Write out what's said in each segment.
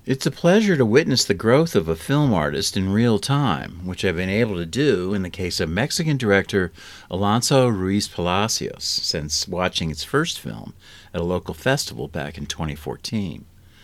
It's a pleasure to witness the growth of a film artist in real time, which I've been able to do in the case of Mexican director Alonso Ruiz Palacios since watching its first film at a local festival back in 2014.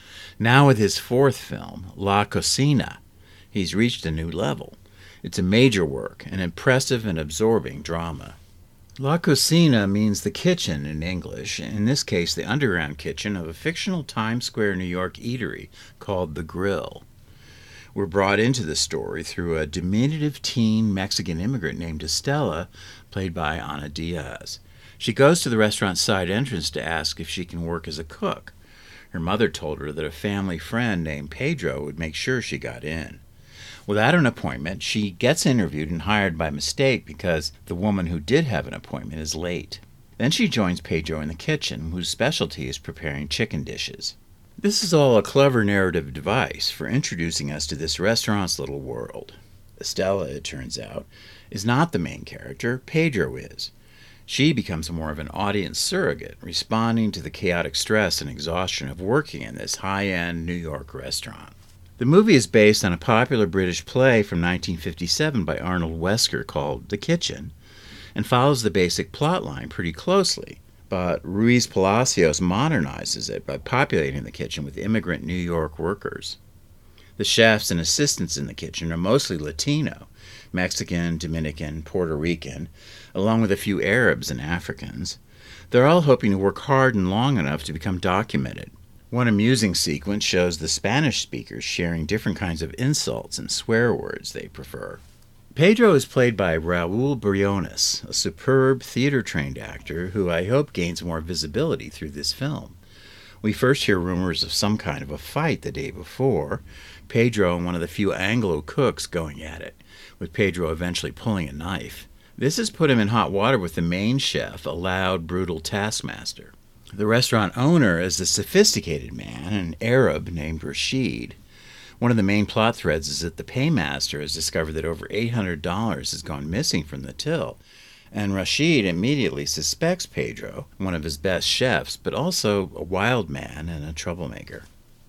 Now with his fourth film, La Cocina, he's reached a new level. It's a major work, an impressive and absorbing drama. La Cocina means the kitchen in English, in this case the underground kitchen of a fictional Times Square, New York eatery called The Grill. We're brought into the story through a diminutive teen Mexican immigrant named Estela, played by Ana Diaz. She goes to the restaurant's side entrance to ask if she can work as a cook. Her mother told her that a family friend named Pedro would make sure she got in. Without an appointment, she gets interviewed and hired by mistake because the woman who did have an appointment is late. Then she joins Pedro in the kitchen, whose specialty is preparing chicken dishes. This is all a clever narrative device for introducing us to this restaurant's little world. Estela, it turns out, is not the main character, Pedro is. She becomes more of an audience surrogate, responding to the chaotic stress and exhaustion of working in this high-end New York restaurant. The movie is based on a popular British play from 1957 by Arnold Wesker called The Kitchen, and follows the basic plotline pretty closely, but Ruiz Palacios modernizes it by populating the kitchen with immigrant New York workers. The chefs and assistants in the kitchen are mostly Latino, Mexican, Dominican, Puerto Rican, along with a few Arabs and Africans. They're all hoping to work hard and long enough to become documented. One amusing sequence shows the Spanish speakers sharing different kinds of insults and swear words they prefer. Pedro is played by Raul Briones, a superb theater-trained actor who I hope gains more visibility through this film. We first hear rumors of some kind of a fight the day before, Pedro and one of the few Anglo cooks going at it, with Pedro eventually pulling a knife. This has put him in hot water with the main chef, a loud, brutal taskmaster. The restaurant owner is a sophisticated man, an Arab named Rashid. One of the main plot threads is that the paymaster has discovered that over $800 has gone missing from the till, and Rashid immediately suspects Pedro, one of his best chefs, but also a wild man and a troublemaker.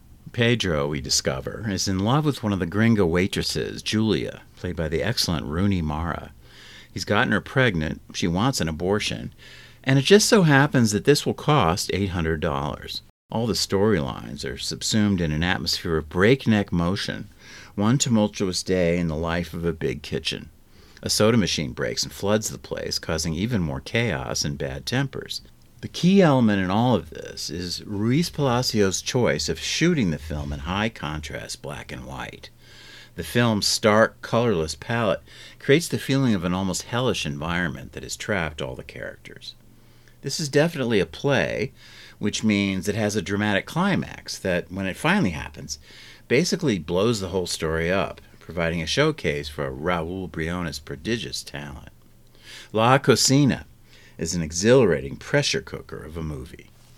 Pedro, we discover, is in love with one of the gringo waitresses, Julia, played by the excellent Rooney Mara. He's gotten her pregnant, she wants an abortion, and it just so happens that this will cost $800. All the storylines are subsumed in an atmosphere of breakneck motion, one tumultuous day in the life of a big kitchen. A soda machine breaks and floods the place, causing even more chaos and bad tempers. The key element in all of this is Ruiz Palacios' choice of shooting the film in high contrast black and white. The film's stark, colorless palette creates the feeling of an almost hellish environment that has trapped all the characters. This is definitely a play, which means it has a dramatic climax that, when it finally happens, basically blows the whole story up, providing a showcase for Raul Briones' prodigious talent. La Cocina is an exhilarating pressure cooker of a movie.